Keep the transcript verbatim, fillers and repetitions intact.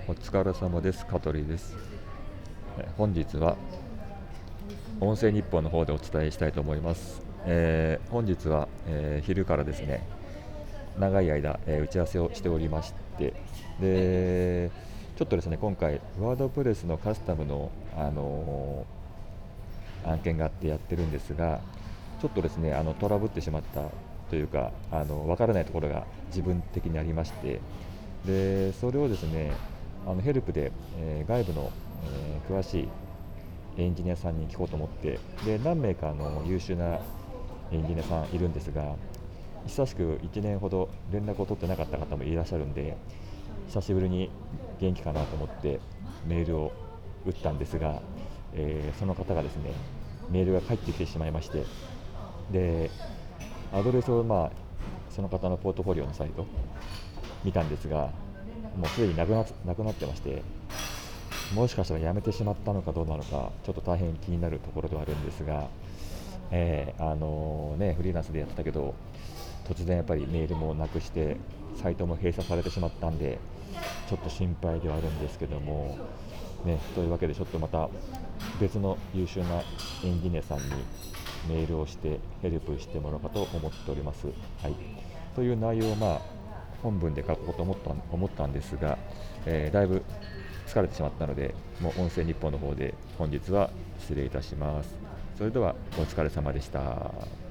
お疲れ様です。香取です。え本日は音声日報の方でお伝えしたいと思います。えー本日は、えー昼からですね、長い間、えー打ち合わせをしておりまして、で、ちょっとですね、今回、ワードプレスのカスタムの、あのー案件があってやってるんですが、ちょっとですね、あのトラブってしまったというか、あの分からないところが自分的にありまして、でそれをですね、あのヘルプで、えー外部の、えー詳しいエンジニアさんに聞こうと思って、で何名かの優秀なエンジニアさんいるんですが、久しくいちねんほど連絡を取ってなかった方もいらっしゃるんで、久しぶりに元気かなと思ってメールを打ったんですが、えーその方がですね、メールが返ってきてしまいまして、でアドレスを、まあ、その方のポートフォリオのサイト見たんですが、もうすでになくななくなってまして、もしかしたら辞めてしまったのかどうなのか、ちょっと大変気になるところではあるんですが、えーあのね、フリーランスでやってたけど、突然やっぱりメールもなくして、サイトも閉鎖されてしまったんで、ちょっと心配ではあるんですけども、ね、というわけで、ちょっとまた別の優秀なエンジニアさんにメールをしてヘルプしてもらおうかと思っております。はい、という内容を、まあ、本文で書こうと思った思ったんですが、えーだいぶ疲れてしまったので、もう音声日報の方で本日は失礼いたします。それではお疲れ様でした。